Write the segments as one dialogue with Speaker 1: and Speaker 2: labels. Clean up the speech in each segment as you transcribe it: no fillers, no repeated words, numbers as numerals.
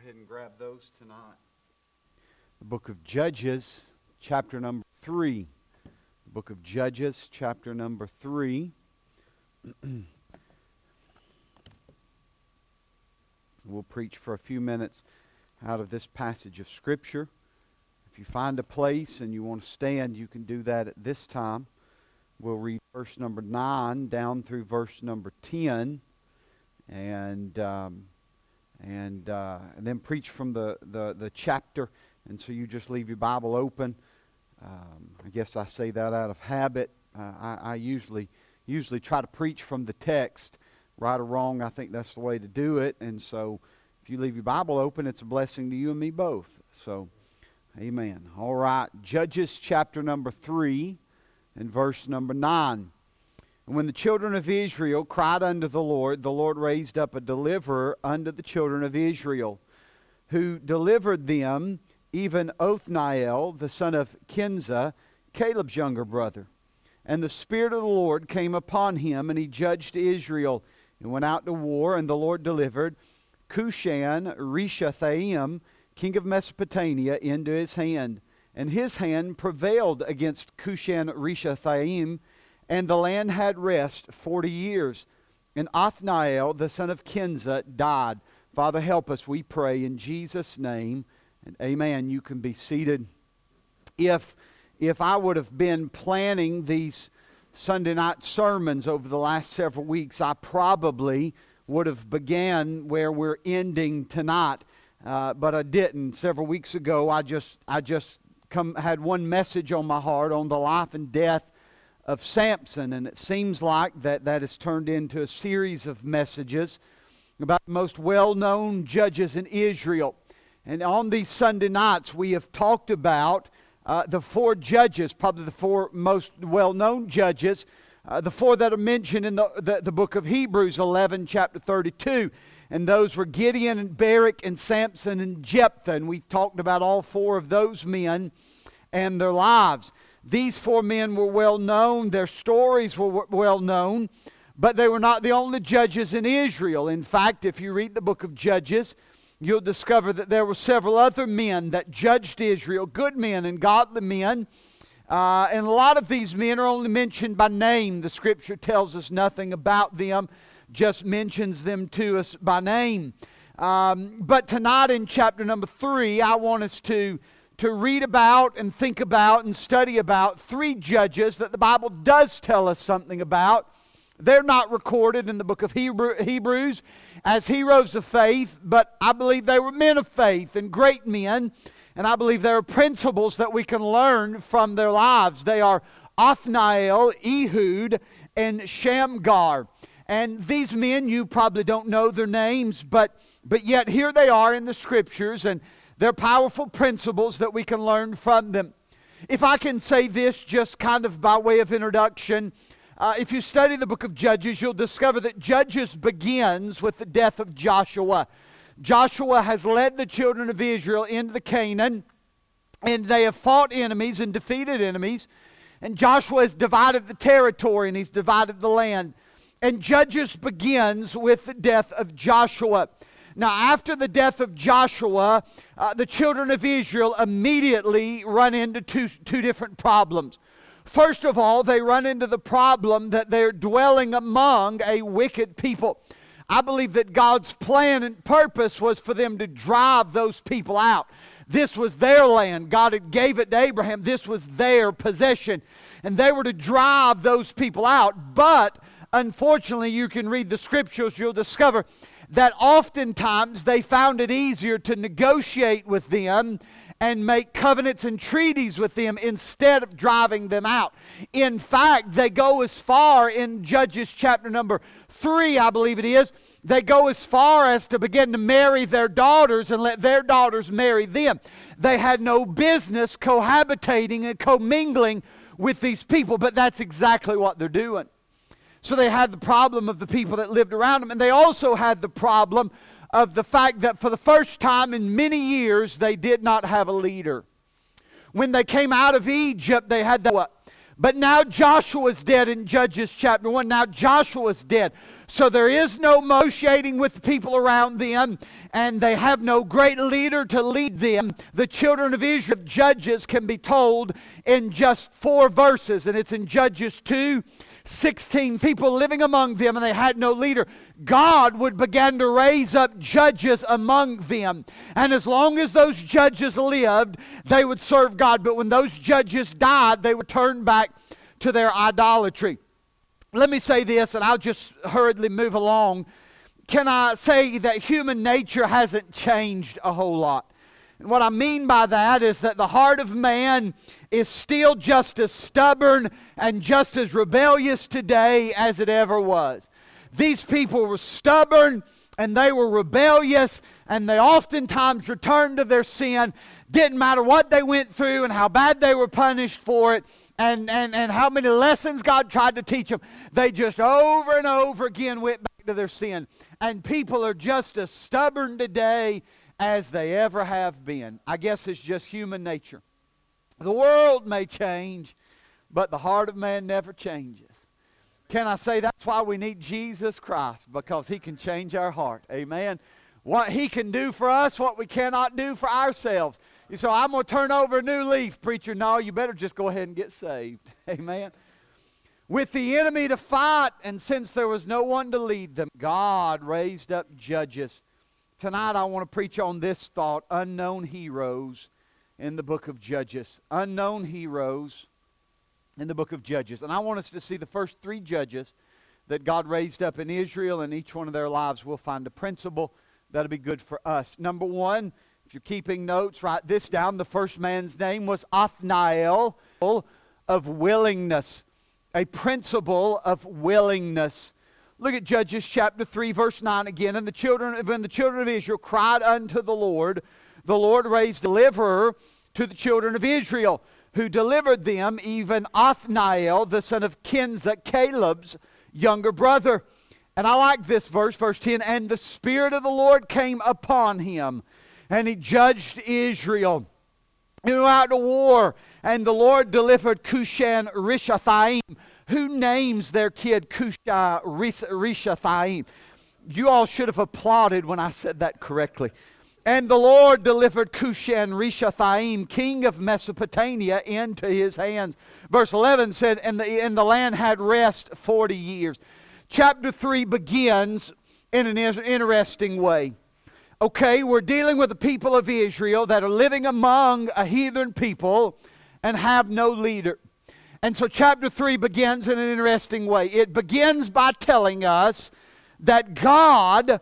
Speaker 1: ahead and grab those tonight. The book of Judges, chapter number 3. The book of Judges, chapter number 3. We'll preach for a few minutes out of this passage of Scripture. If you find a place and you want to stand, you can do that at this time. We'll read verse number 9 down through verse number 10, and then preach from the chapter. And so you just leave your Bible open. I guess I say that out of habit. I usually try to preach from the text. Right or wrong, I think that's the way to do it. And so if you leave your Bible open, it's a blessing to you and me both. So, amen. All right, Judges chapter number 3 and verse number 9. And when the children of Israel cried unto the Lord raised up a deliverer unto the children of Israel, who delivered them, even Othniel, the son of Kenza, Caleb's younger brother. And the Spirit of the Lord came upon him, and he judged Israel, and went out to war, and the Lord delivered Cushan-Rishathaim, king of Mesopotamia, into his hand. And his hand prevailed against Cushan-Rishathaim, and the land had rest 40 years. And Othniel, the son of Kenza, died. Father, help us, we pray, in Jesus' name. And amen. You can be seated. If I would have been planning these Sunday night sermons over the last several weeks, I probably would have began where we're ending tonight, but I didn't. Several weeks ago, I just had one message on my heart on the life and death of Samson, and it seems like that has turned into a series of messages about the most well-known judges in Israel. And on these Sunday nights, we have talked about the four judges, probably the four most well-known judges, the four that are mentioned in the book of Hebrews 11, chapter 32. And those were Gideon and Barak and Samson and Jephthah. And we talked about all four of those men and their lives. These four men were well-known. Their stories were well-known. But they were not the only judges in Israel. In fact, if you read the book of Judges, you'll discover that there were several other men that judged Israel, good men and godly men. And a lot of these men are only mentioned by name. The Scripture tells us nothing about them, just mentions them to us by name. But tonight in chapter number 3, I want us to read about and think about and study about three judges that the Bible does tell us something about. They're not recorded in the book of Hebrews as heroes of faith, but I believe they were men of faith and great men, and I believe there are principles that we can learn from their lives. They are Othniel, Ehud, and Shamgar. And these men, you probably don't know their names, but yet here they are in the Scriptures, and they're powerful principles that we can learn from them. If I can say this just kind of by way of introduction, if you study the book of Judges, you'll discover that Judges begins with the death of Joshua. Joshua has led the children of Israel into the Canaan, and they have fought enemies and defeated enemies. And Joshua has divided the territory, and he's divided the land. And Judges begins with the death of Joshua. Now, after the death of Joshua, the children of Israel immediately run into two different problems. First of all, they run into the problem that they're dwelling among a wicked people. I believe that God's plan and purpose was for them to drive those people out. This was their land. God had gave it to Abraham. This was their possession. And they were to drive those people out. But, unfortunately, you can read the Scriptures, you'll discover that oftentimes they found it easier to negotiate with them and make covenants and treaties with them instead of driving them out. In fact, they go as far in Judges chapter number 3, I believe it is, they go as far as to begin to marry their daughters and let their daughters marry them. They had no business cohabitating and commingling with these people, but that's exactly what they're doing. So they had the problem of the people that lived around them, and they also had the problem of the fact that for the first time in many years, they did not have a leader. When they came out of Egypt, they had that. But now Joshua's dead in Judges chapter 1. Now Joshua's dead. So there is no negotiating with the people around them, and they have no great leader to lead them. The children of Israel, Judges, can be told in just 4 verses, and it's in Judges 2:16. People living among them, and they had no leader. God would begin to raise up judges among them, and as long as those judges lived, they would serve God. But when those judges died, they would turn back to their idolatry. Let me say this, and I'll just hurriedly move along. Can I say that human nature hasn't changed a whole lot? And what I mean by that is that the heart of man is still just as stubborn and just as rebellious today as it ever was. These people were stubborn and they were rebellious, and they oftentimes returned to their sin. Didn't matter what they went through and how bad they were punished for it. And how many lessons God tried to teach them. They just over and over again went back to their sin. And people are just as stubborn today as they ever have been. I guess it's just human nature. The world may change, but the heart of man never changes. Can I say that's why we need Jesus Christ? Because He can change our heart. Amen. What He can do for us, what we cannot do for ourselves. So I'm going to turn over a new leaf, preacher. No, you better just go ahead and get saved. Amen. With the enemy to fight, and since there was no one to lead them, God raised up judges. Tonight I want to preach on this thought: unknown heroes in the book of Judges. Unknown heroes in the book of Judges. And I want us to see the first 3 judges that God raised up in Israel, and each one of their lives we'll find a principle that'll be good for us. Number 1, if you're keeping notes, write this down. The first man's name was Othniel, of willingness. A principle of willingness. Look at Judges chapter 3, verse 9 again. And when the children of Israel cried unto the Lord raised a deliverer to the children of Israel, who delivered them, even Othniel, the son of Kenza, Caleb's younger brother. And I like this verse, verse 10. And the Spirit of the Lord came upon him, and he judged Israel. He went out to war, and the Lord delivered Cushan Rishathaim. Who names their kid Cushan Rishathaim? You all should have applauded when I said that correctly. And the Lord delivered Cushan Rishathaim, king of Mesopotamia, into his hands. Verse 11 said, and the land had rest 40 years. Chapter 3 begins in an interesting way. Okay, we're dealing with the people of Israel that are living among a heathen people and have no leader. And so chapter 3 begins in an interesting way. It begins by telling us that God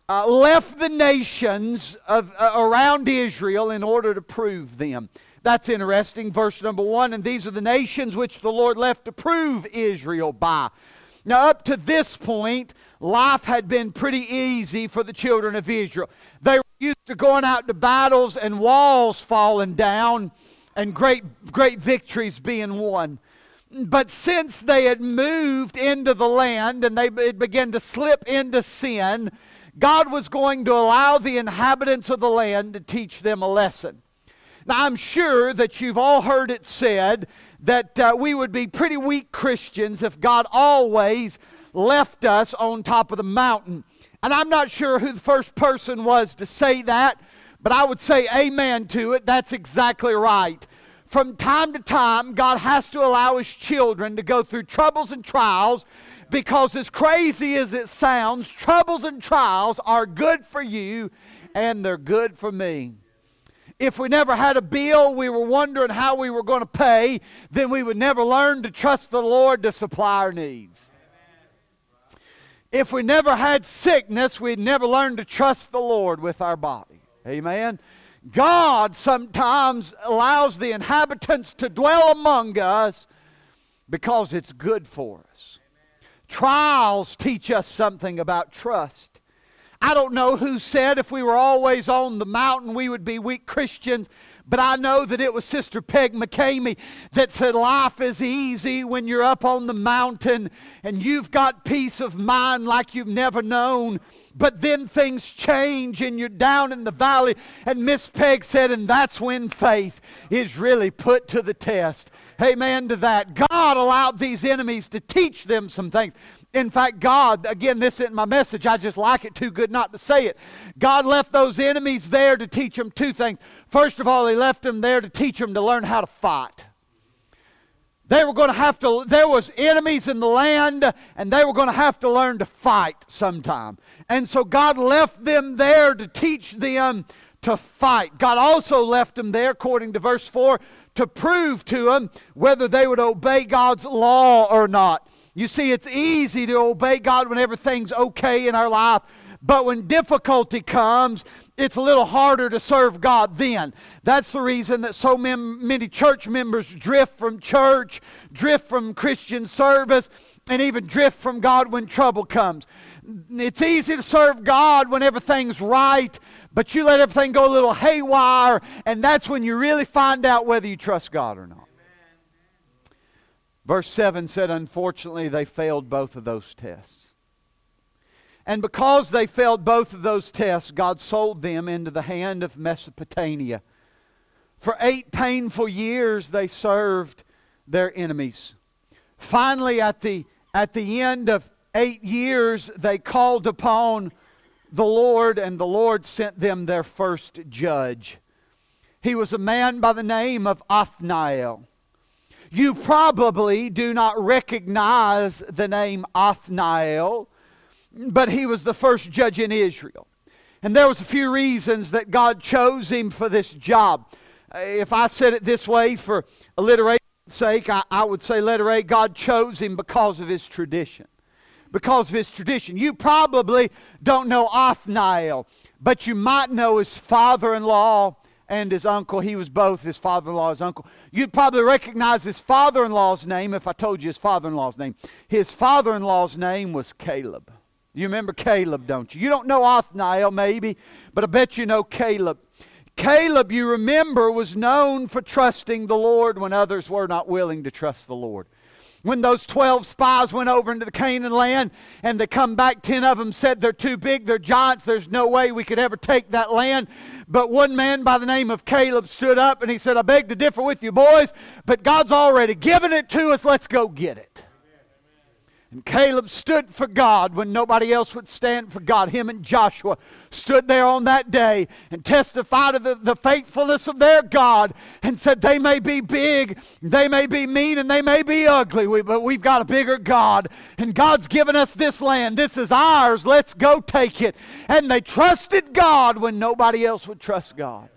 Speaker 1: left the nations around Israel in order to prove them. That's interesting. Verse number 1, and these are the nations which the Lord left to prove Israel by. Now, up to this point, life had been pretty easy for the children of Israel. They were used to going out to battles and walls falling down and great victories being won. But since they had moved into the land and they began to slip into sin, God was going to allow the inhabitants of the land to teach them a lesson. Now, I'm sure that you've all heard it said that we would be pretty weak Christians if God always left us on top of the mountain. And I'm not sure who the first person was to say that, but I would say amen to it. That's exactly right. From time to time, God has to allow His children to go through troubles and trials, because as crazy as it sounds, troubles and trials are good for you and they're good for me. If we never had a bill, we were wondering how we were going to pay, then we would never learn to trust the Lord to supply our needs. If we never had sickness, we'd never learn to trust the Lord with our body. Amen. God sometimes allows the inhabitants to dwell among us because it's good for us. Trials teach us something about trust. I don't know who said if we were always on the mountain we would be weak Christians, but I know that it was Sister Peg McCamey that said life is easy when you're up on the mountain and you've got peace of mind like you've never known. But then things change and you're down in the valley. And Miss Peg said, and that's when faith is really put to the test. Amen to that. God allowed these enemies to teach them some things. In fact, God, again, this isn't my message. I just like it too good not to say it. God left those enemies there to teach them two things. First of all, He left them there to teach them to learn how to fight. They were going to have to, there was enemies in the land, and they were going to have to learn to fight sometime. And so God left them there to teach them to fight. God also left them there, according to verse 4, to prove to them whether they would obey God's law or not. You see, it's easy to obey God when everything's okay in our life, but when difficulty comes, it's a little harder to serve God then. That's the reason that so many church members drift from church, drift from Christian service, and even drift from God when trouble comes. It's easy to serve God when everything's right, but you let everything go a little haywire, and that's when you really find out whether you trust God or not. Verse 7 said, unfortunately, they failed both of those tests. And because they failed both of those tests, God sold them into the hand of Mesopotamia. For 8 painful years, they served their enemies. Finally, at the end of 8 years, they called upon the Lord, and the Lord sent them their first judge. He was a man by the name of Othniel. You probably do not recognize the name Othniel, but he was the first judge in Israel. And there was a few reasons that God chose him for this job. If I said it this way for alliteration's sake, I would say letter A, God chose him because of his tradition. Because of his tradition. You probably don't know Othniel, but you might know his father-in-law and his uncle. He was both his father-in-law and his uncle. You'd probably recognize his father-in-law's name if I told you his father-in-law's name. His father-in-law's name was Caleb. You remember Caleb, don't you? You don't know Othniel maybe, but I bet you know Caleb. Caleb, you remember, was known for trusting the Lord when others were not willing to trust the Lord. When those 12 spies went over into the Canaan land and they come back, 10 of them said they're too big, they're giants, there's no way we could ever take that land. But one man by the name of Caleb stood up and he said, I beg to differ with you boys, but God's already given it to us, let's go get it. And Caleb stood for God when nobody else would stand for God. Him and Joshua stood there on that day and testified of the faithfulness of their God and said they may be big, they may be mean, and they may be ugly, but we've got a bigger God. And God's given us this land. This is ours. Let's go take it. And they trusted God when nobody else would trust God.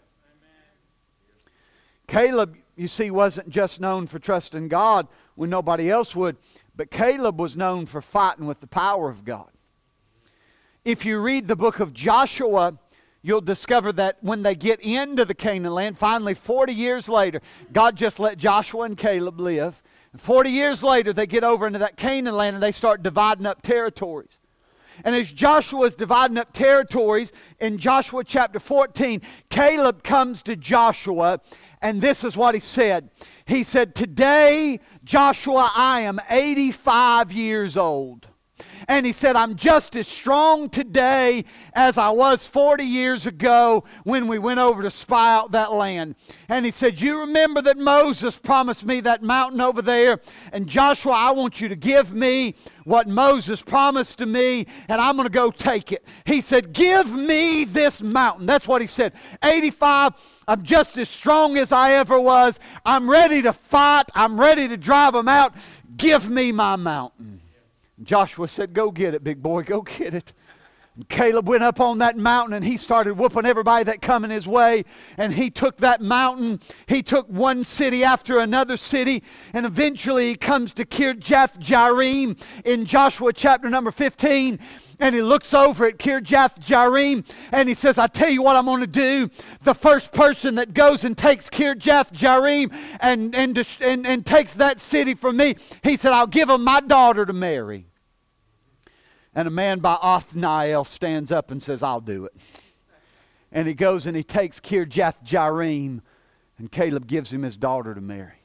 Speaker 1: Caleb, you see, wasn't just known for trusting God when nobody else would. But Caleb was known for fighting with the power of God. If you read the book of Joshua, you'll discover that when they get into the Canaan land, finally 40 years later, God just let Joshua and Caleb live. 40 years later, they get over into that Canaan land and they start dividing up territories. And as Joshua is dividing up territories, in Joshua chapter 14, Caleb comes to Joshua, and this is what he said. He said, today, Joshua, I am 85 years old. And he said, I'm just as strong today as I was 40 years ago when we went over to spy out that land. And he said, you remember that Moses promised me that mountain over there? And Joshua, I want you to give me what Moses promised to me, and I'm going to go take it. He said, give me this mountain. That's what he said. 85, I'm just as strong as I ever was. I'm ready to fight. I'm ready to drive them out. Give me my mountain. Joshua said, go get it, big boy, go get it. And Caleb went up on that mountain and he started whooping everybody that come in his way. And he took that mountain. He took one city after another city. And eventually he comes to Kirjath Jearim in Joshua chapter number 15. And he looks over at Kirjath Jearim and he says, I tell you what I'm going to do. The first person that goes and takes Kirjath Jearim and takes that city from me, he said, I'll give him my daughter to marry. And a man by Othniel stands up and says, I'll do it. And he goes and he takes Kirjath Jearim, and Caleb gives him his daughter to marry.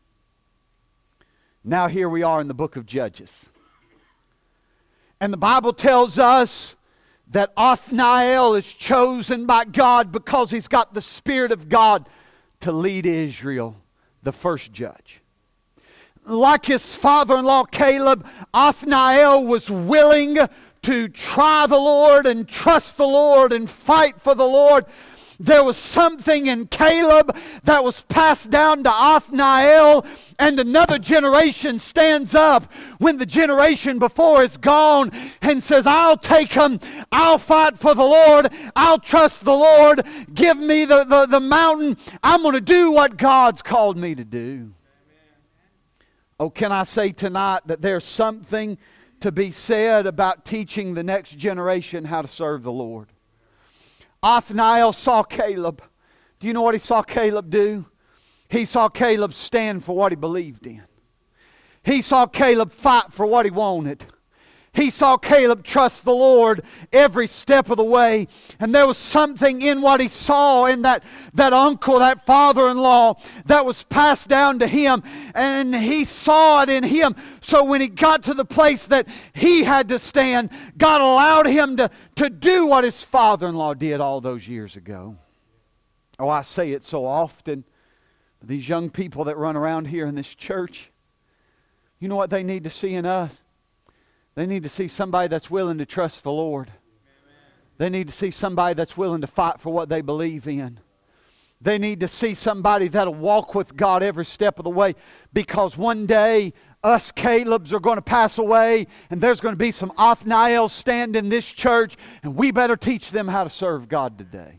Speaker 1: Now here we are in the book of Judges. And the Bible tells us that Othniel is chosen by God because he's got the Spirit of God to lead Israel, the first judge. like his father-in-law Caleb, Othniel was willing to try the Lord and trust the Lord and fight for the Lord. There was something in Caleb that was passed down to Othniel, and another generation stands up when the generation before is gone and says, I'll take him, I'll fight for the Lord, I'll trust the Lord, give me the mountain, I'm going to do what God's called me to do. Oh, can I say tonight that there's something to be said about teaching the next generation how to serve the Lord. Othniel saw Caleb. Do you know what he saw Caleb do? He saw Caleb stand for what he believed in. He saw Caleb fight for what he wanted. He saw Caleb trust the Lord every step of the way. And there was something in what he saw in that uncle, that father-in-law, that was passed down to him. And he saw it in him. So when he got to the place that he had to stand, God allowed him to do what his father-in-law did all those years ago. Oh, I say it so often. These young people that run around here in this church, you know what they need to see in us? They need to see somebody that's willing to trust the Lord. They need to see somebody that's willing to fight for what they believe in. They need to see somebody that'll walk with God every step of the way, because one day us Calebs are going to pass away and there's going to be some Othniels stand in this church, and we better teach them how to serve God today.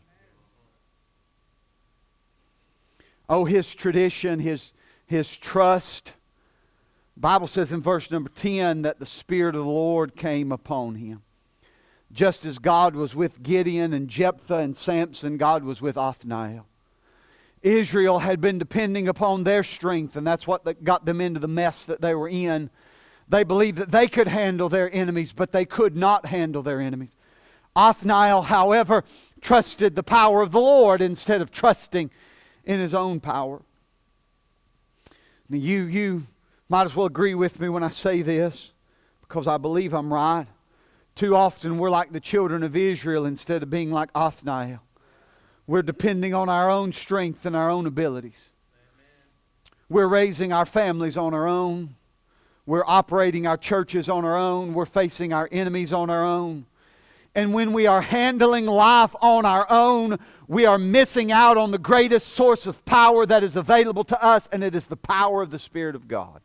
Speaker 1: Oh, his tradition, his trust. The Bible says in verse number 10 that the Spirit of the Lord came upon him. Just as God was with Gideon and Jephthah and Samson, God was with Othniel. Israel had been depending upon their strength, and that's what got them into the mess that they were in. They believed that they could handle their enemies, but they could not handle their enemies. Othniel, however, trusted the power of the Lord instead of trusting in his own power. Now you might as well agree with me when I say this, because I believe I'm right. Too often we're like the children of Israel instead of being like Othniel. We're depending on our own strength and our own abilities. We're raising our families on our own. We're operating our churches on our own. We're facing our enemies on our own. And when we are handling life on our own, we are missing out on the greatest source of power that is available to us, and it is the power of the Spirit of God.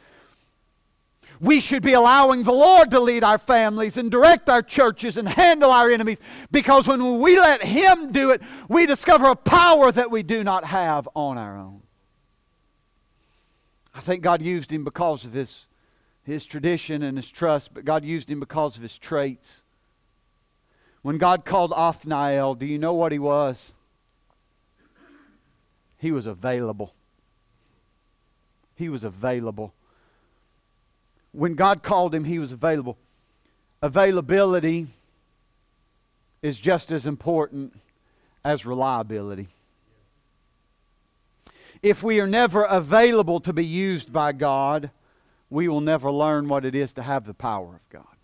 Speaker 1: We should be allowing the Lord to lead our families and direct our churches and handle our enemies, because when we let Him do it, we discover a power that we do not have on our own. I think God used him because of his tradition and his trust, but God used him because of his traits. When God called Othniel, do you know what he was? He was available. He was available. When God called him, he was available. Availability is just as important as reliability. If we are never available to be used by God, we will never learn what it is to have the power of God.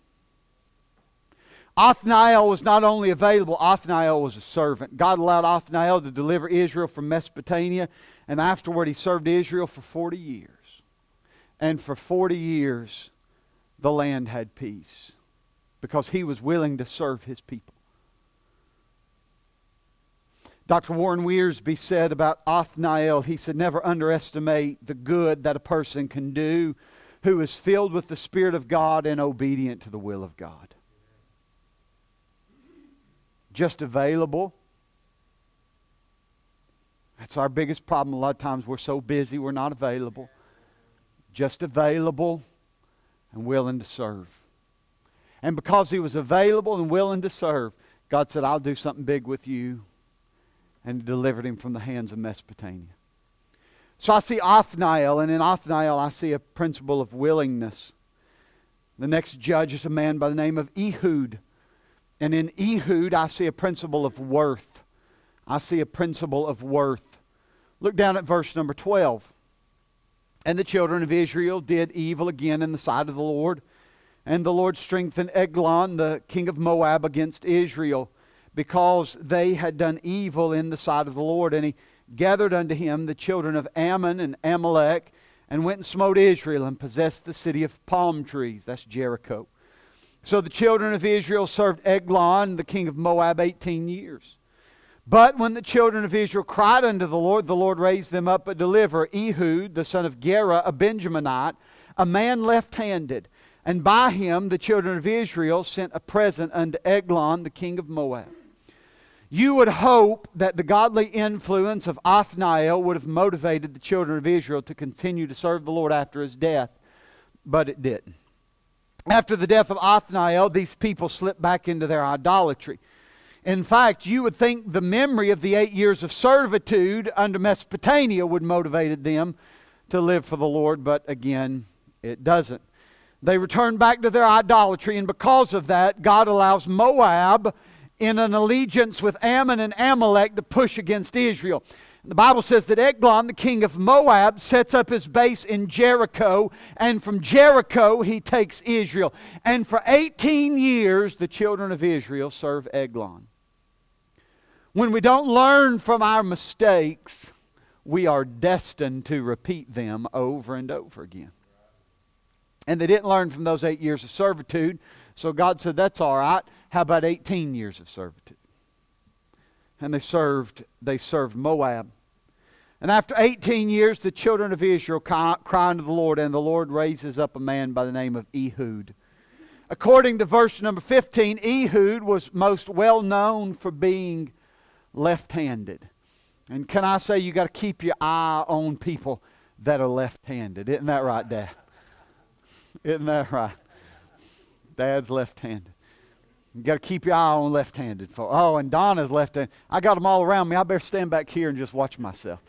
Speaker 1: Othniel was not only available, Othniel was a servant. God allowed Othniel to deliver Israel from Mesopotamia, and afterward he served Israel for 40 years. And for 40 years, the land had peace because he was willing to serve his people. Dr. Warren Wiersbe said about Othniel, he said, never underestimate the good that a person can do who is filled with the Spirit of God and obedient to the will of God. Just available. That's our biggest problem. A lot of times we're so busy, we're not available. Just available and willing to serve. And because he was available and willing to serve, God said, I'll do something big with you, and delivered him from the hands of Mesopotamia. So I see Othniel, and in Othniel I see a principle of willingness. The next judge is a man by the name of Ehud. And in Ehud I see a principle of worth. I see a principle of worth. Look down at verse number 12. And the children of Israel did evil again in the sight of the Lord. And the Lord strengthened Eglon, the king of Moab, against Israel, because they had done evil in the sight of the Lord. And he gathered unto him the children of Ammon and Amalek, and went and smote Israel and possessed the city of palm trees. That's Jericho. So the children of Israel served Eglon, the king of Moab, 18 years. But when the children of Israel cried unto the Lord raised them up a deliverer, Ehud, the son of Gera, a Benjaminite, a man left-handed. And by him the children of Israel sent a present unto Eglon, the king of Moab. You would hope that the godly influence of Othniel would have motivated the children of Israel to continue to serve the Lord after his death, but it didn't. After the death of Othniel, these people slipped back into their idolatry. In fact, you would think the memory of the 8 years of servitude under Mesopotamia would motivate them to live for the Lord, but again, it doesn't. They return back to their idolatry, and because of that, God allows Moab in an allegiance with Ammon and Amalek to push against Israel. The Bible says that Eglon, the king of Moab, sets up his base in Jericho, and from Jericho he takes Israel. And for 18 years, the children of Israel serve Eglon. When we don't learn from our mistakes, we are destined to repeat them over and over again. And they didn't learn from those 8 years of servitude, so God said, that's all right. How about 18 years of servitude? And they served Moab. And after 18 years, the children of Israel cry unto the Lord, and the Lord raises up a man by the name of Ehud. According to verse number 15, Ehud was most well known for being left-handed. And can I say, you got to keep your eye on people that are left-handed. Isn't that right, Dad? Isn't that right? Dad's left-handed. You got to keep your eye on left-handed folks. Oh, and Donna's left-handed. I got them all around me. I better stand back here and just watch myself.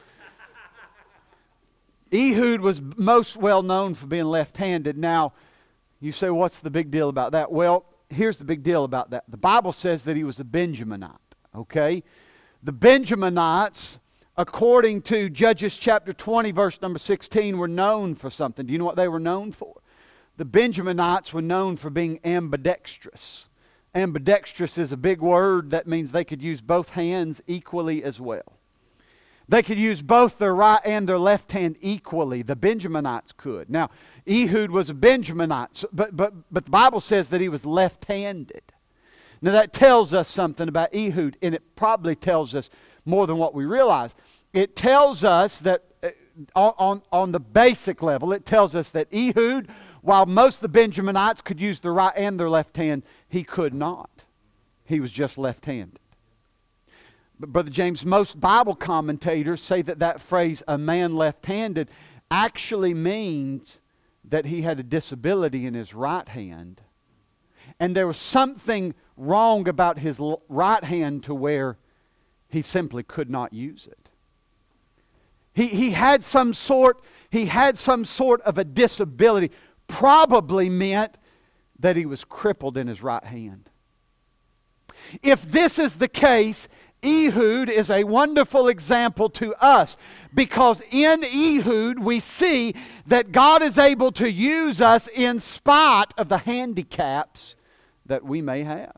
Speaker 1: Ehud was most well known for being left-handed. Now, you say, what's the big deal about that? Well, here's the big deal about that. The Bible says that he was a Benjaminite, okay? The Benjaminites, according to Judges chapter 20, verse number 16, were known for something. Do you know what they were known for? The Benjaminites were known for being ambidextrous. Ambidextrous is a big word that means they could use both hands equally as well. They could use both their right and their left hand equally. The Benjaminites could. Now, Ehud was a Benjaminite, but the Bible says that he was left-handed. Now, that tells us something about Ehud, and it probably tells us more than what we realize. It tells us that on the basic level, it tells us that Ehud, while most of the Benjaminites could use their right and their left hand, he could not. He was just left-handed. But Brother James, most Bible commentators say that phrase, a man left-handed, actually means that he had a disability in his right hand. And there was something wrong about his right hand to where he simply could not use it. He had some sort of a disability. Probably meant that he was crippled in his right hand. If this is the case, Ehud is a wonderful example to us, because in Ehud we see that God is able to use us in spite of the handicaps that we may have.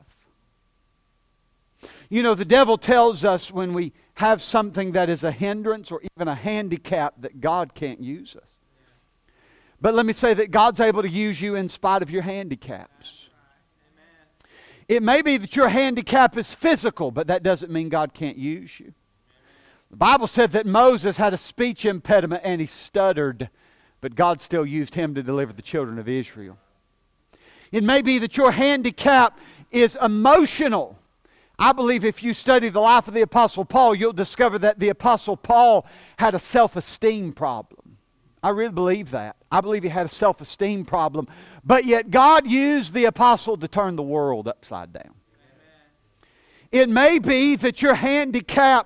Speaker 1: You know, the devil tells us when we have something that is a hindrance or even a handicap that God can't use us. But let me say that God's able to use you in spite of your handicaps. It may be that your handicap is physical, but that doesn't mean God can't use you. The Bible said that Moses had a speech impediment and he stuttered, but God still used him to deliver the children of Israel. It may be that your handicap is emotional. I believe if you study the life of the Apostle Paul, you'll discover that the Apostle Paul had a self-esteem problem. I really believe that. I believe he had a self-esteem problem. But yet God used the apostle to turn the world upside down. Amen. It may be that your handicap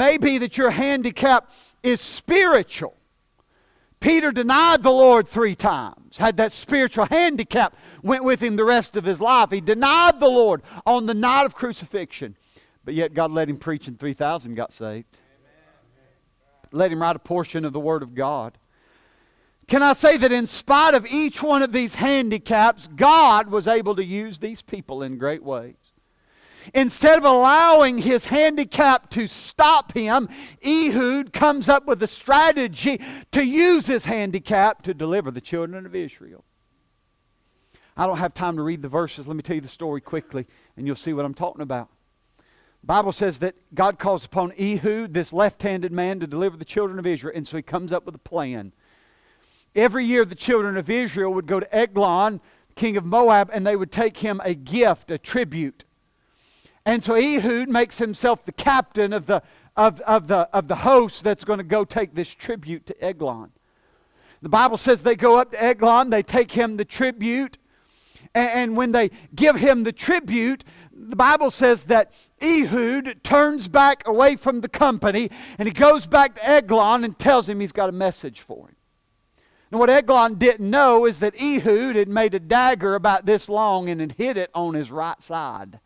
Speaker 1: is spiritual. Peter denied the Lord 3 times. Had that spiritual handicap, went with him the rest of his life. He denied the Lord on the night of crucifixion. But yet God let him preach and 3,000 got saved. Amen. Let him write a portion of the Word of God. Can I say that in spite of each one of these handicaps, God was able to use these people in great ways? Instead of allowing his handicap to stop him, Ehud comes up with a strategy to use his handicap to deliver the children of Israel. I don't have time to read the verses. Let me tell you the story quickly, and you'll see what I'm talking about. The Bible says that God calls upon Ehud, this left-handed man, to deliver the children of Israel, and so he comes up with a plan. Every year the children of Israel would go to Eglon, king of Moab, and they would take him a gift, a tribute. And so Ehud makes himself the captain of the host that's going to go take this tribute to Eglon. The Bible says they go up to Eglon, they take him the tribute, and when they give him the tribute, the Bible says that Ehud turns back away from the company, and he goes back to Eglon and tells him he's got a message for him. And what Eglon didn't know is that Ehud had made a dagger about this long and had hid it on his right side.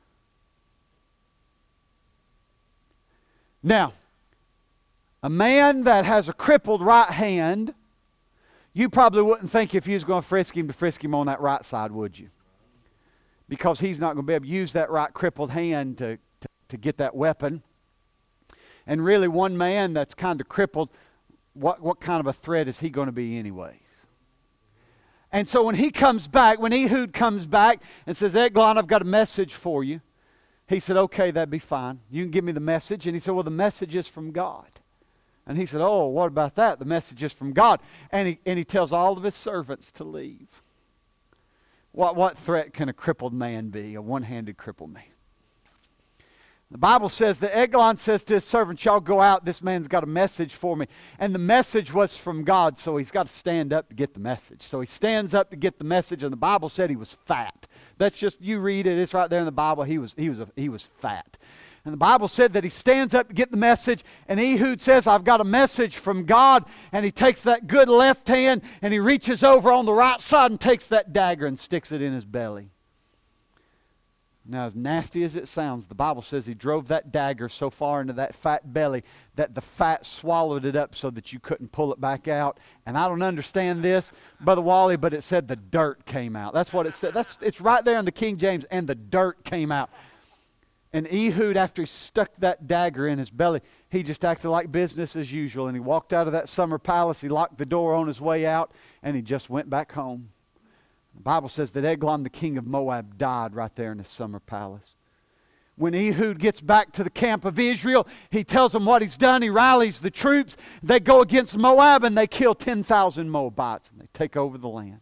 Speaker 1: Now, a man that has a crippled right hand, you probably wouldn't think if you was going to frisk him on that right side, would you? Because he's not going to be able to use that right crippled hand to get that weapon. And really, one man that's kind of crippled, what kind of a threat is he going to be anyways? And so when Ehud comes back and says, Eglon, I've got a message for you. He said, okay, that'd be fine. You can give me the message. And he said, well, the message is from God. And he said, oh, what about that? The message is from God. And he tells all of his servants to leave. What threat can a crippled man be, a one-handed crippled man? The Bible says that Eglon says to his servants, y'all go out, this man's got a message for me. And the message was from God, so he's got to stand up to get the message. So he stands up to get the message, and the Bible said he was fat. That's just, you read it, it's right there in the Bible, he was fat. And the Bible said that he stands up to get the message, and Ehud says, I've got a message from God, and he takes that good left hand, and he reaches over on the right side and takes that dagger and sticks it in his belly. Now, as nasty as it sounds, the Bible says he drove that dagger so far into that fat belly that the fat swallowed it up so that you couldn't pull it back out. And I don't understand this, Brother Wally, but it said the dirt came out. That's what it said. It's right there in the King James, and the dirt came out. And Ehud, after he stuck that dagger in his belly, he just acted like business as usual. And he walked out of that summer palace, he locked the door on his way out, and he just went back home. The Bible says that Eglon, the king of Moab, died right there in his summer palace. When Ehud gets back to the camp of Israel, he tells them what he's done. He rallies the troops. They go against Moab and they kill 10,000 Moabites and they take over the land.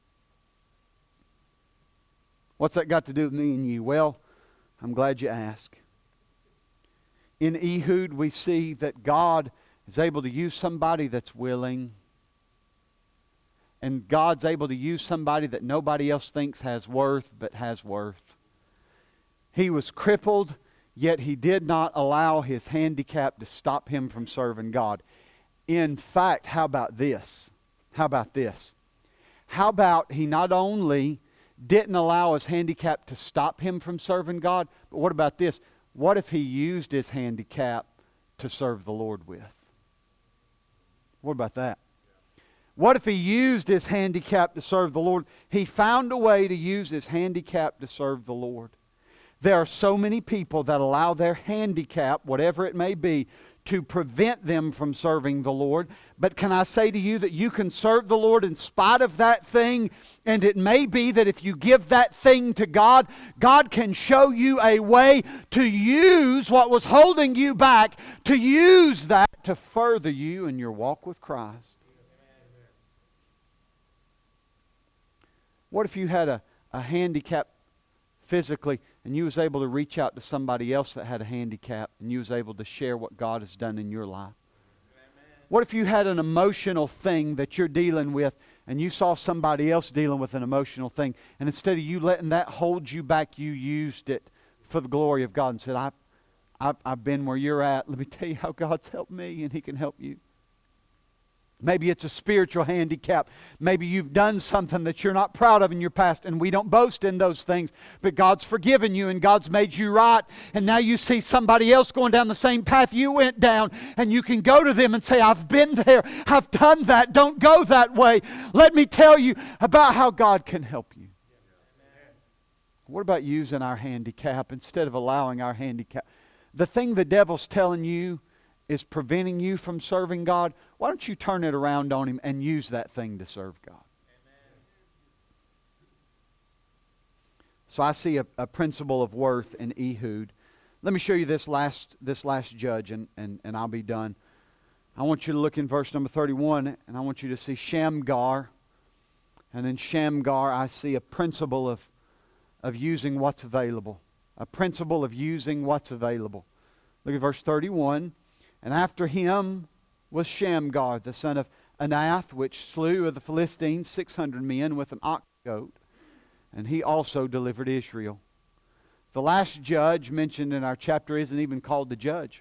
Speaker 1: What's that got to do with me and you? Well, I'm glad you asked. In Ehud, we see that God is able to use somebody that's willing. And God's able to use somebody that nobody else thinks has worth, but has worth. He was crippled, yet he did not allow his handicap to stop him from serving God. In fact, how about this? How about this? How about he not only didn't allow his handicap to stop him from serving God, but what about this? What if he used his handicap to serve the Lord with? What about that? What if he used his handicap to serve the Lord? He found a way to use his handicap to serve the Lord. There are so many people that allow their handicap, whatever it may be, to prevent them from serving the Lord. But can I say to you that you can serve the Lord in spite of that thing? And it may be that if you give that thing to God, God can show you a way to use what was holding you back, to use that to further you in your walk with Christ. What if you had a handicap physically and you was able to reach out to somebody else that had a handicap and you was able to share what God has done in your life? Amen. What if you had an emotional thing that you're dealing with and you saw somebody else dealing with an emotional thing, and instead of you letting that hold you back, you used it for the glory of God and said, I've been where you're at. Let me tell you how God's helped me and He can help you. Maybe it's a spiritual handicap. Maybe you've done something that you're not proud of in your past, and we don't boast in those things, but God's forgiven you and God's made you right, and now you see somebody else going down the same path you went down, and you can go to them and say, I've been there, I've done that, don't go that way. Let me tell you about how God can help you. What about using our handicap instead of allowing our handicap? The thing the devil's telling you is preventing you from serving God. Why don't you turn it around on him and use that thing to serve God? Amen. So I see a principle of worth in Ehud. Let me show you this last judge, and I'll be done. I want you to look in verse number 31, and I want you to see Shamgar. And in Shamgar, I see a principle of using what's available. A principle of using what's available. Look at verse 31. And after him was Shamgar, the son of Anath, which slew of the Philistines 600 men with an ox goad. And he also delivered Israel. The last judge mentioned in our chapter isn't even called the judge.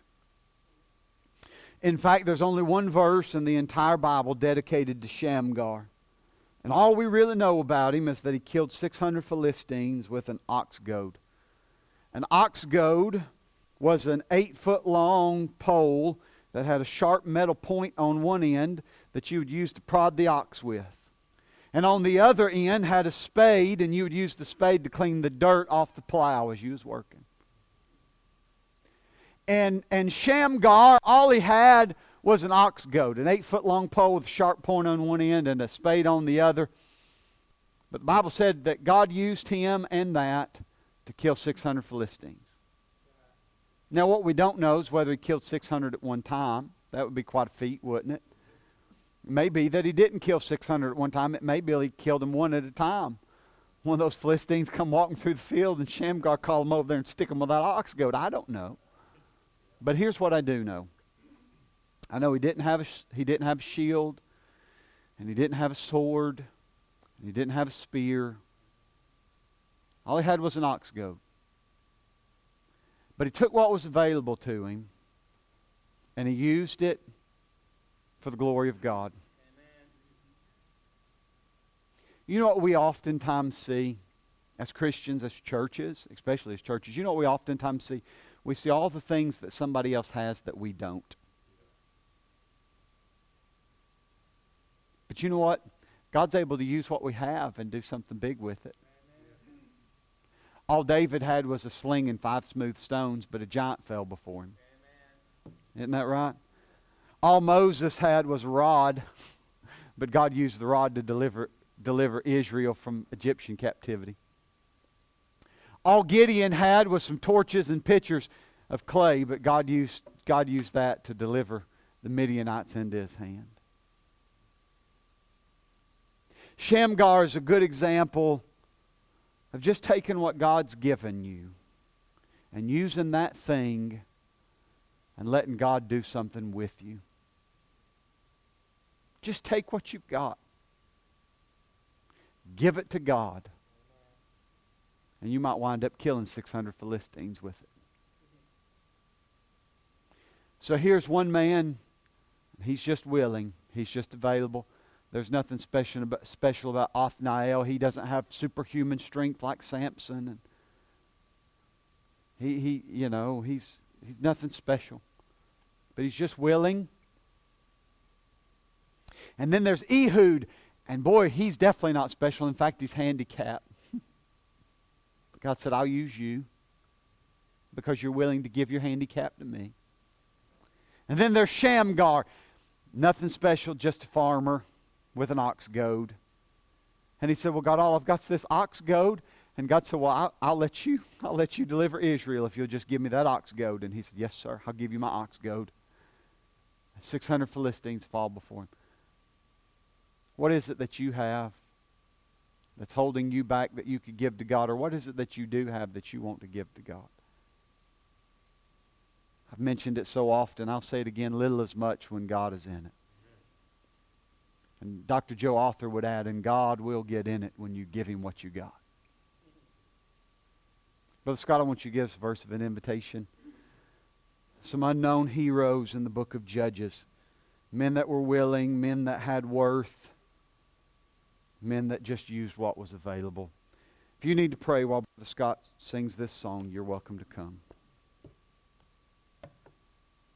Speaker 1: In fact, there's only one verse in the entire Bible dedicated to Shamgar. And all we really know about him is that he killed 600 Philistines with an ox goad. An ox goad was an 8-foot-long pole that had a sharp metal point on one end that you would use to prod the ox with. And on the other end had a spade, and you would use the spade to clean the dirt off the plow as you was working. And Shamgar, all he had was an ox goad, an 8-foot-long pole with a sharp point on one end and a spade on the other. But the Bible said that God used him and that to kill 600 Philistines. Now what we don't know is whether he killed 600 at one time. That would be quite a feat, wouldn't it? It may be that he didn't kill 600 at one time. It may be he killed them one at a time. One of those Philistines come walking through the field and Shamgar called them over there and stick them with that ox goad. I don't know. But here's what I do know. I know he didn't have a shield, and he didn't have a sword, and he didn't have a spear. All he had was an ox goad. But he took what was available to him, and he used it for the glory of God. Amen. You know what we oftentimes see as Christians, as churches, especially as churches, you know what we oftentimes see? We see all the things that somebody else has that we don't. But you know what? God's able to use what we have and do something big with it. All David had was a sling and 5 smooth stones, but a giant fell before him. Isn't that right? All Moses had was a rod, but God used the rod to deliver Israel from Egyptian captivity. All Gideon had was some torches and pitchers of clay, but God used that to deliver the Midianites into his hand. Shamgar is a good example of just taking what God's given you and using that thing and letting God do something with you. Just take what you've got. Give it to God. And you might wind up killing 600 Philistines with it. So here's one man. He's just willing. He's just available. There's nothing special about Othniel. He doesn't have superhuman strength like Samson. And he's nothing special. But he's just willing. And then there's Ehud. And boy, he's definitely not special. In fact, he's handicapped. God said, I'll use you because you're willing to give your handicap to me. And then there's Shamgar. Nothing special, just a farmer with an ox goad. And he said, well, God, all I've got's this ox goad. And God said, well, I'll let you deliver Israel if you'll just give me that ox goad. And he said, yes, sir, I'll give you my ox goad. 600 Philistines fall before him. What is it that you have that's holding you back that you could give to God? Or what is it that you do have that you want to give to God? I've mentioned it so often. I'll say it again, little is much when God is in it. And Dr. Joe Arthur would add, and God will get in it when you give him what you got. Brother Scott, I want you to give us a verse of an invitation. Some unknown heroes in the book of Judges. Men that were willing, men that had worth, men that just used what was available. If you need to pray while Brother Scott sings this song, you're welcome to come.